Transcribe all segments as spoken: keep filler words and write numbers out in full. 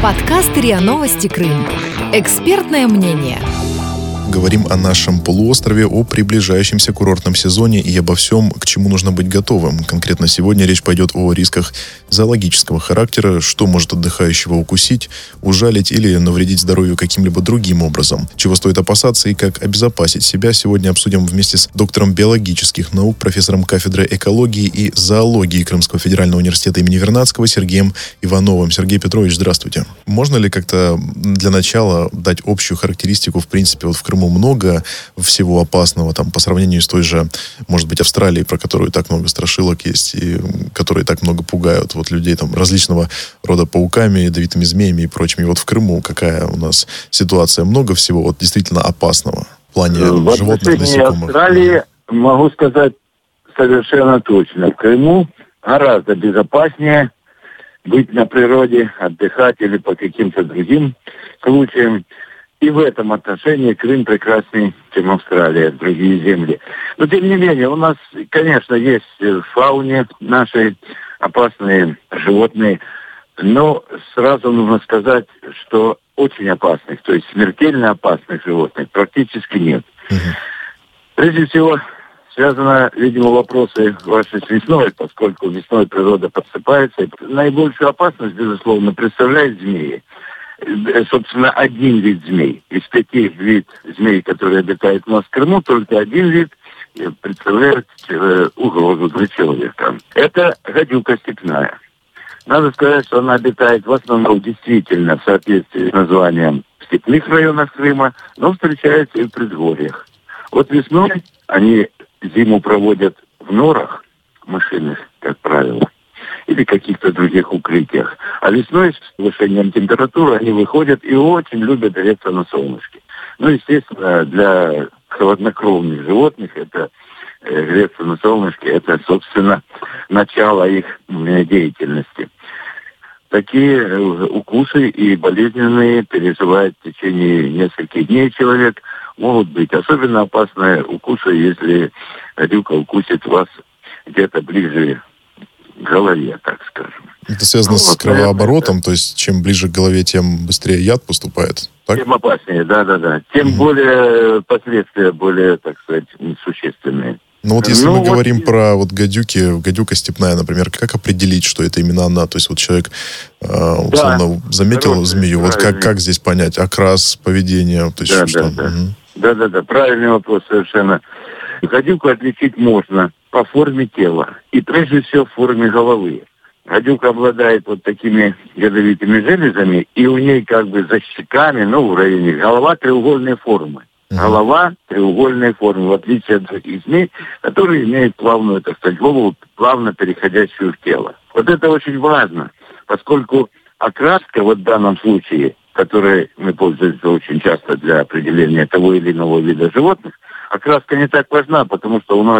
Подкаст РИА Новости Крым. Экспертное мнение. Говорим о нашем полуострове, о приближающемся курортном сезоне и обо всем, к чему нужно быть готовым. Конкретно сегодня речь пойдет о рисках зоологического характера, что может отдыхающего укусить, ужалить или навредить здоровью каким-либо другим образом, чего стоит опасаться и как обезопасить себя. Сегодня обсудим вместе с доктором биологических наук, профессором кафедры экологии и зоологии Крымского федерального университета имени Вернадского Сергеем Ивановым. Сергей Петрович, здравствуйте. Можно ли как-то для начала дать общую характеристику, в принципе, вот в Крыму много всего опасного, там, по сравнению с той же, может быть, Австралией, про которую так много страшилок есть, и которые так много пугают вот людей там различного рода пауками, ядовитыми змеями и прочими. И вот в Крыму какая у нас ситуация? Много всего вот действительно опасного в плане в животных, насекомых? В Австралии могу сказать совершенно точно. В Крыму гораздо безопаснее быть на природе, отдыхать или по каким-то другим случаям. И в этом отношении Крым прекраснее, чем Австралия, другие земли. Но, тем не менее, у нас, конечно, есть в фауне нашей опасные животные. Но сразу нужно сказать, что очень опасных, то есть смертельно опасных животных практически нет. Угу. Прежде всего, связано, видимо, вопросы ваши с весной, поскольку весной природа подсыпается. И наибольшую опасность, безусловно, представляет змеи. Собственно, один вид змей. Из пяти вид змей, которые обитают у нас в Крыму, только один вид представляет угрозу для человека. Это гадюка степная. Надо сказать, что она обитает в основном действительно в соответствии с названием в степных районах Крыма, но встречается и в предгорьях. Вот весной они зиму проводят в норах мышиных, как правило, или каких-то других укрытиях. А весной с повышением температуры они выходят и очень любят греться на солнышке. Ну, естественно, для холоднокровных животных это э, греться на солнышке, это, собственно, начало их э, деятельности. Такие э, укусы и болезненные переживает в течение нескольких дней человек. Могут быть особенно опасные укусы, если гадюка укусит вас где-то ближе к голове, так скажем. Это связано ну, с вот, кровооборотом, то есть чем ближе к голове, тем быстрее яд поступает, так? Тем опаснее, да-да-да. Тем mm-hmm. более последствия более, так сказать, существенные. Ну вот если ну, мы вот... говорим про вот гадюки, гадюка степная, например, как определить, что это именно она? То есть вот человек э, условно да, заметил хороший, змею, вот как, как здесь понять? Окрас, поведение? То есть да, что? Да, да. Угу. Да-да-да, правильный вопрос совершенно. Гадюку отличить можно по форме тела и прежде всего в форме головы. Гадюка обладает вот такими ядовитыми железами, и у ней как бы за щеками, ну, в районе голова треугольной формы. Uh-huh. Голова треугольной формы, в отличие от других змей, которые имеют плавную, так сказать, голову, плавно переходящую в тело. Вот это очень важно, поскольку окраска вот в данном случае, которой мы пользуемся очень часто для определения того или иного вида животных, окраска не так важна, потому что у нас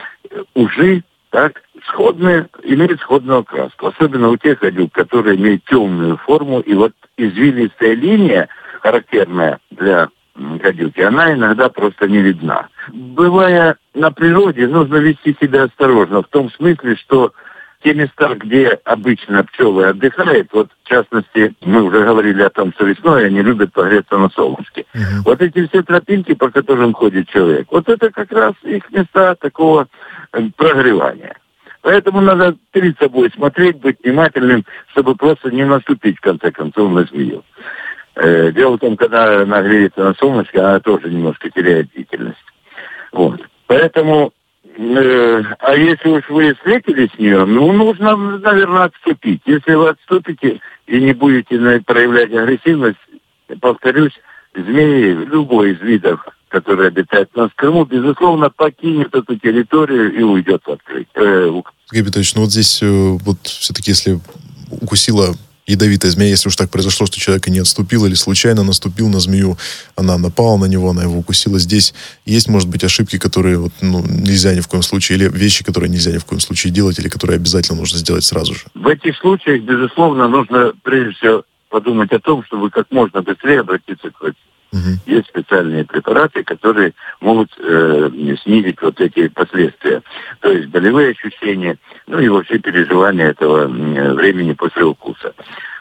ужи, так, сходные, имеют сходную окраску. Особенно у тех гадюк, которые имеют темную форму. И вот извилистая линия, характерная для гадюки, она иногда просто не видна. Бывая на природе, нужно вести себя осторожно. В том смысле, что те места, где обычно пчелы отдыхают, вот в частности, мы уже говорили о том, что весной они любят погреться на солнышке. Uh-huh. Вот эти все тропинки, по которым ходит человек, вот это как раз их места такого прогревания. Поэтому надо перед собой смотреть, быть внимательным, чтобы просто не наступить, в конце концов, на змею. Э, дело в том, когда она греется на солнышке, она тоже немножко теряет бдительность. Вот. Поэтому, э, а если уж вы встретились с нее, ну, нужно, наверное, отступить. Если вы отступите и не будете проявлять агрессивность, повторюсь, змеи, любой из видов, который обитает у нас в Крыму, безусловно, покинет эту территорию и уйдет в открытие. Сергей Петрович, ну вот здесь вот все-таки, если укусила ядовитая змея, если уж так произошло, что человек не отступил или случайно наступил на змею, она напала на него, она его укусила. Здесь есть, может быть, ошибки, которые вот, ну, нельзя ни в коем случае, или вещи, которые нельзя ни в коем случае делать, или которые обязательно нужно сделать сразу же? В этих случаях, безусловно, нужно прежде всего подумать о том, чтобы как можно быстрее обратиться к врачу. Угу. Есть специальные препараты, которые могут э, снизить вот эти последствия. То есть болевые ощущения, ну и вообще переживания этого времени после укуса.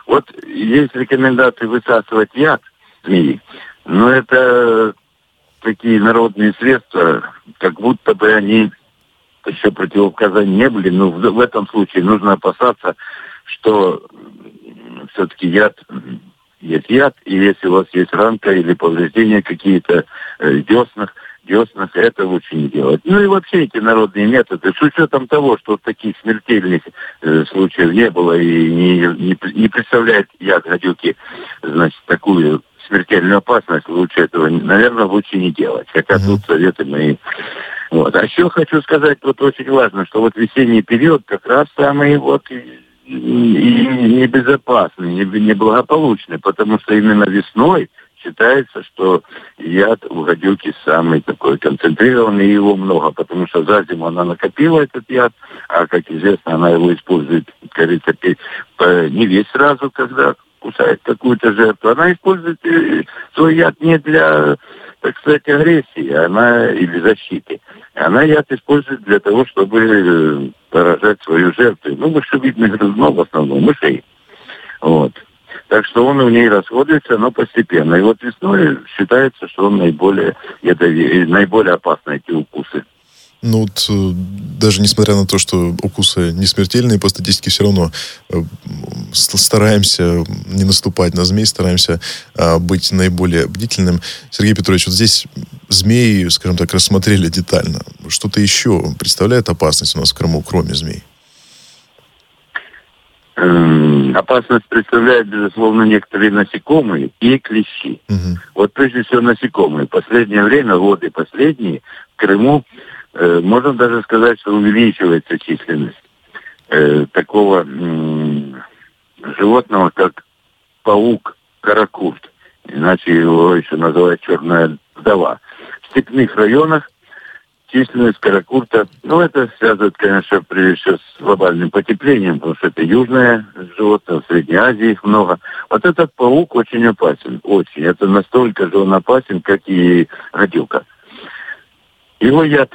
Вот есть рекомендации высасывать яд змеи, но это такие народные средства, как будто бы они еще противопоказания не были. Но в, в этом случае нужно опасаться, что все-таки яд есть яд, и если у вас есть ранка или повреждения какие-то э, в деснах, деснах, это лучше не делать. Ну и вообще эти народные методы, с учетом того, что таких смертельных э, случаев не было и не, не, не представляет яд гадюки, значит, такую смертельную опасность, лучше этого, наверное, лучше не делать. Хотя mm-hmm. тут советы мои. Вот. А еще хочу сказать, вот очень важно, что вот весенний период как раз самый вот и небезопасный, неблагополучный, потому что именно весной считается, что яд у гадюки самый такой концентрированный, и его много, потому что за зиму она накопила этот яд, а, как известно, она его использует, как говорится, не весь сразу, когда кусает какую-то жертву. Она использует свой яд не для, так сказать, агрессии, она или защиты. Она яд использует для того, чтобы поражать свою жертву. Ну, мышевидных грызунов, в основном мышей. Вот. Так что он у ней расходуется, но постепенно. И вот весной считается, что он наиболее ядовитый, наиболее опасный, эти укусы. Ну вот, даже несмотря на то, что укусы не смертельные, по статистике все равно стараемся не наступать на змей, стараемся быть наиболее бдительным. Сергей Петрович, вот здесь змеи, скажем так, рассмотрели детально. Что-то еще представляет опасность у нас в Крыму, кроме змей? Опасность представляют, безусловно, некоторые насекомые и клещи. Угу. Вот прежде всего насекомые. В последнее время, годы последние, в Крыму э, можно даже сказать, что увеличивается численность э, такого э, животного, как паук-каракурт. Иначе его еще называют черная вдова. В степных районах численность каракурта, ну, это связывает, конечно, прежде всего с глобальным потеплением, потому что это южное животное, в Средней Азии их много. Вот этот паук очень опасен, очень. Это настолько же он опасен, как и гадюка. Его яд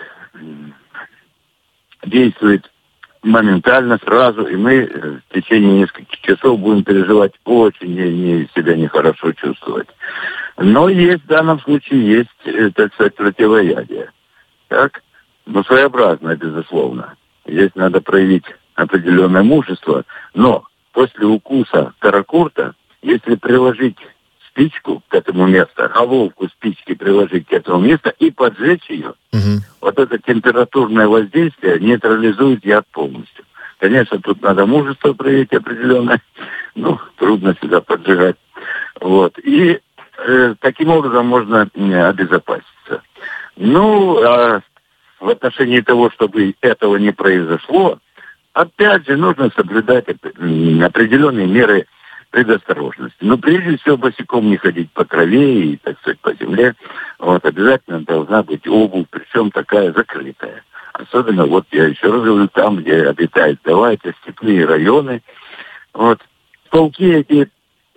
действует моментально, сразу, и мы в течение нескольких часов будем переживать очень не, не, себя нехорошо чувствовать. Но есть, в данном случае, есть, так сказать, противоядие. Так? Ну, своеобразное, безусловно. Здесь надо проявить определенное мужество. Но после укуса каракурта, если приложить спичку к этому месту, головку спички приложить к этому месту и поджечь ее, угу. вот это температурное воздействие нейтрализует яд полностью. Конечно, тут надо мужество проявить определенное. Ну, трудно сюда поджигать. Вот. И э, таким образом можно э, обезопаситься. Ну, а в отношении того, чтобы этого не произошло, опять же, нужно соблюдать определенные меры предосторожности. Но прежде всего босиком не ходить по траве и, так сказать, по земле. Вот, обязательно должна быть обувь, причем такая закрытая. Особенно, вот я еще раз говорю, там, где обитает вдова, это степные районы. Вот. Пауки эти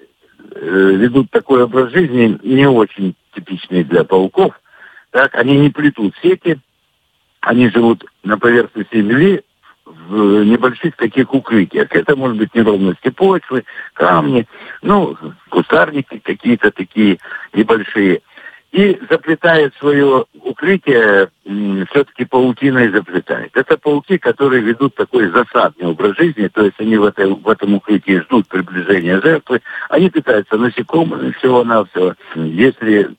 э, ведут такой образ жизни, не очень типичный для пауков. Так, они не плетут сети, они живут на поверхности земли в небольших таких укрытиях. Это может быть неровности почвы, камни, ну, кустарники какие-то такие небольшие. И заплетает свое укрытие, все-таки паутиной заплетает. Это пауки, которые ведут такой засадный образ жизни, то есть они в, этой, в этом укрытии ждут приближения жертвы, они питаются насекомыми всего-навсего. Если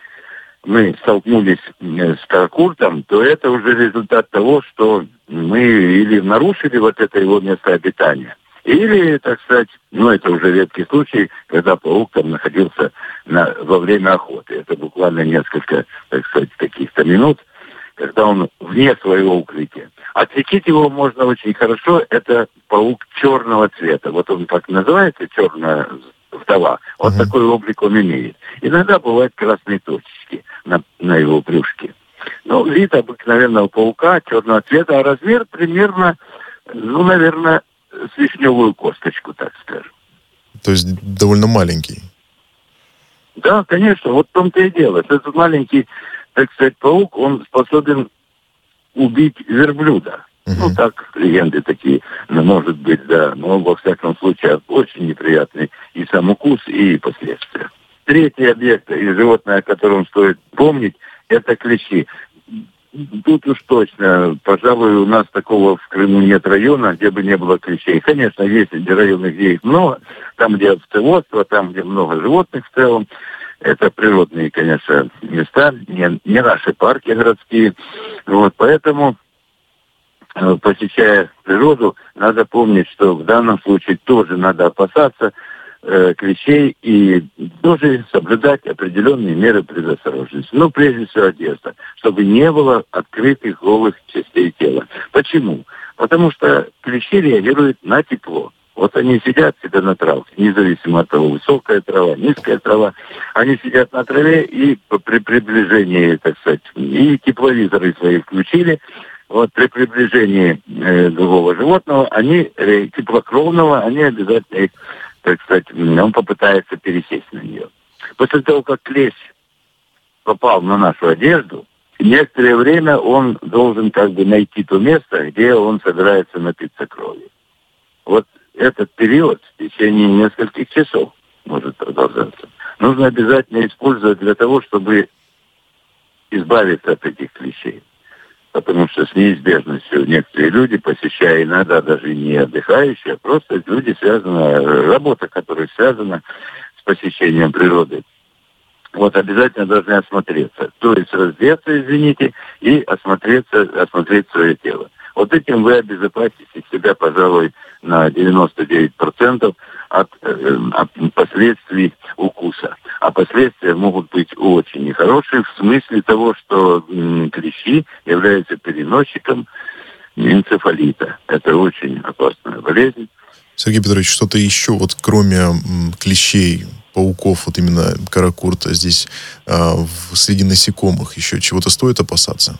мы столкнулись с каракуртом, то это уже результат того, что мы или нарушили вот это его место обитания, или, так сказать, ну это уже редкий случай, когда паук там находился на, во время охоты. Это буквально несколько, так сказать, каких-то минут, когда он вне своего укрытия. Отличить его можно очень хорошо, это паук черного цвета. Вот он так называется, черная вдова. Вот uh-huh. такой облик он имеет. Иногда бывают красные точечки на, на его брюшке. Ну, вид обыкновенного паука черного цвета, а размер примерно, ну, наверное, с вишневую косточку, так скажем. То есть довольно маленький. Да, конечно, вот в том-то и дело. Этот маленький, так сказать, паук, он способен убить верблюда. Uh-huh. Ну, так, легенды такие, ну, может быть, да. Но, во всяком случае, очень неприятный и сам укус, и последствия. Третий объект и животное, о котором стоит помнить, это клещи. Тут уж точно, пожалуй, у нас такого в Крыму нет района, где бы не было клещей. Конечно, есть районы, где их много, там, где овцеводство, там, где много животных в целом. Это природные, конечно, места, не, не наши парки городские. Вот, поэтому, посещая природу, надо помнить, что в данном случае тоже надо опасаться э, клещей и тоже соблюдать определенные меры предосторожности. Ну, прежде всего, одежда, чтобы не было открытых голых частей тела. Почему? Потому что клещи реагируют на тепло. Вот они сидят себе на травке, независимо от того, высокая трава, низкая трава. Они сидят на траве и при приближении, так сказать, и тепловизоры свои включили. Вот при приближении э, другого животного, они, э, теплокровного, они обязательно их, так сказать, он попытается пересесть на нее. После того, как клещ попал на нашу одежду, некоторое время он должен как бы найти то место, где он собирается напиться кровью. Вот этот период в течение нескольких часов может продолжаться. Нужно обязательно использовать для того, чтобы избавиться от этих клещей. Потому что с неизбежностью некоторые люди, посещая иногда даже не отдыхающие, а просто люди, связаны, работа, которая связана с посещением природы, вот обязательно должны осмотреться. То есть раздеться, извините, и осмотреться, осмотреть свое тело. Вот этим вы обезопасите себя, пожалуй, на девяносто девять процентов от, э, от последствий укуса. А последствия могут быть очень нехорошие в смысле того, что м, клещи являются переносчиком энцефалита. Это очень опасная болезнь. Сергей Петрович, что-то еще, вот кроме м, клещей, пауков, вот именно каракурта, здесь э, в, среди насекомых еще чего-то стоит опасаться?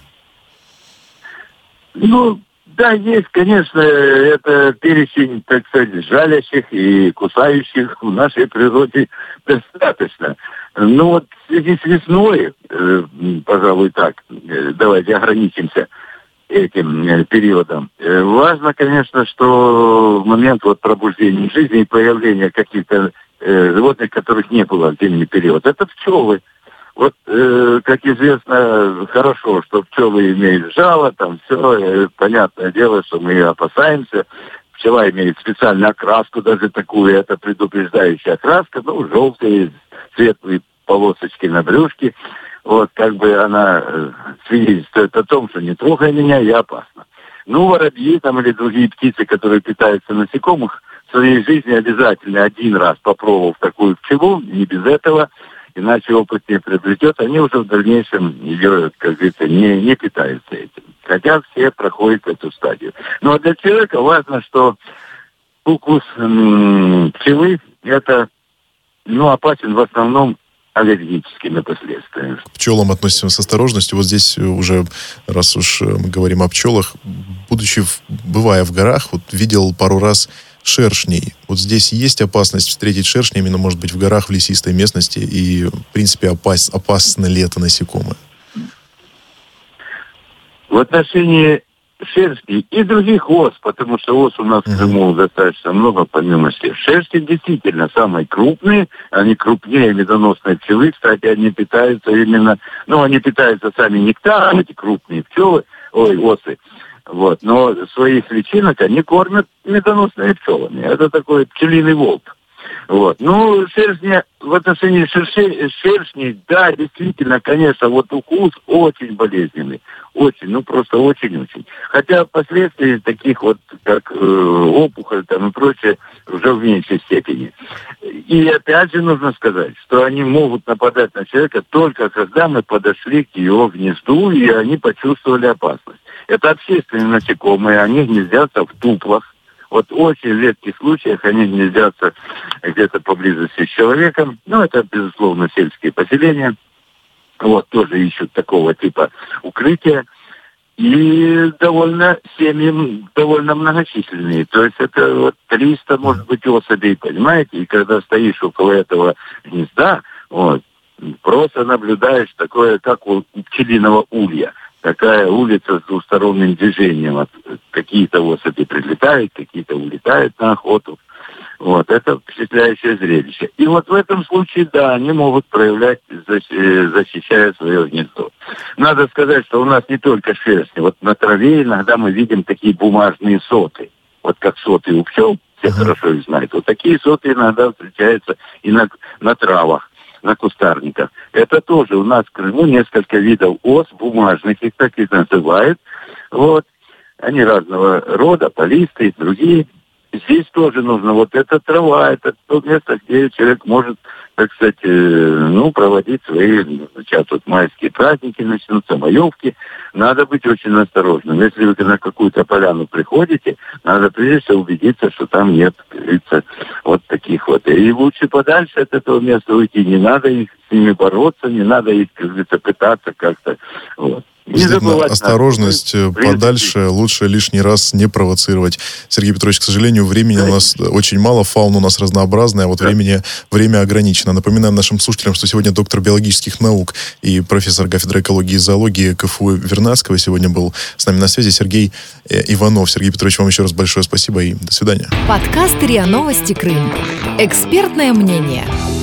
Ну, да, есть, конечно, это перечень, так сказать, жалящих и кусающих в нашей природе достаточно. Ну вот в связи с весной, э, пожалуй, так, э, давайте ограничимся этим э, периодом. Э, важно, конечно, что в момент вот пробуждения жизни и появления каких-то э, животных, которых не было в зимний период, это пчелы. Вот, э, как известно, хорошо, что пчелы имеют жало, там все, э, понятное дело, что мы опасаемся. Пчела имеет специальную окраску, даже такую, это предупреждающая окраска, ну, желтые, светлые полосочки на брюшке. Вот, как бы она э, свидетельствует о том, что не трогай меня, я опасна. Ну, воробьи там или другие птицы, которые питаются насекомых, в своей жизни обязательно один раз попробовав такую пчелу, не без этого, иначе опыт не приобретет, они уже в дальнейшем ее, как говорится, не, не питаются этим. Хотя все проходят эту стадию. Ну, а для человека важно, что укус м- пчелы, это, ну, опасен в основном аллергическими последствиями. К пчелам относимся с осторожностью. Вот здесь уже, раз уж мы говорим о пчелах, будучи, в, бывая в горах, вот видел пару раз шершней. Вот здесь есть опасность встретить шершня, именно, может быть, в горах, в лесистой местности, и, в принципе, опас, опасно ли это насекомое? В отношении шерсти и других ос, потому что ос у нас в Крыму достаточно много, помимо всех. Шерсти действительно самые крупные, они крупнее медоносной пчелы, кстати, они питаются именно, ну, они питаются сами нектаром, эти крупные пчелы, ой, осы. Вот. Но своих личинок они кормят медоносными пчелами. Это такой пчелиный волк. Вот. Ну, шершни, в отношении шершей, шершней, да, действительно, конечно, вот укус очень болезненный. Очень, ну просто очень-очень. Хотя последствий таких вот, как э, опухоль там и прочее, уже в меньшей степени. И опять же нужно сказать, что они могут нападать на человека только когда мы подошли к его гнезду, и они почувствовали опасность. Это общественные насекомые, они гнездятся в туплах. Вот в очень редких случаях они гнездятся где-то поблизости с человеком. Ну, это, безусловно, сельские поселения. Вот, тоже ищут такого типа укрытия. И довольно семьи, довольно многочисленные. То есть это вот триста, может быть, особей, понимаете? И когда стоишь около этого гнезда, вот, просто наблюдаешь такое, как у пчелиного улья. такая улица с двусторонним движением. Вот какие-то особи прилетают, какие-то улетают на охоту. Вот, это впечатляющее зрелище. И вот в этом случае, да, они могут проявлять, защищая свое гнездо. Надо сказать, что у нас не только шерстни. Вот на траве иногда мы видим такие бумажные соты. Вот как соты у пчел, все uh-huh. хорошо их знают. Вот такие соты иногда встречаются и на, на травах, на кустарниках. Это тоже у нас в Крыму несколько видов ос, бумажных, их так и называют. Вот. Они разного рода, полистые, другие. Здесь тоже нужно, вот эта трава, это то место, где человек может, так сказать, ну, проводить свои, сейчас вот майские праздники начнутся, маевки. Надо быть очень осторожным. Если вы на какую-то поляну приходите, надо прежде всего убедиться, что там нет, как говорится, вот таких вот. И лучше подальше от этого места уйти. Не надо их с ними бороться, не надо их, как говорится, пытаться как-то, вот. Действительно, осторожность, надо. Подальше, лучше лишний раз не провоцировать. Сергей Петрович, к сожалению, времени да. у нас очень мало, фауна у нас разнообразная, а вот да. времени, время ограничено. Напоминаем нашим слушателям, что сегодня доктор биологических наук и профессор кафедры экологии и зоологии КФУ Вернадского сегодня был с нами на связи Сергей Иванов. Сергей Петрович, вам еще раз большое спасибо и до свидания. Подкаст РИА Новости Крым. Экспертное мнение.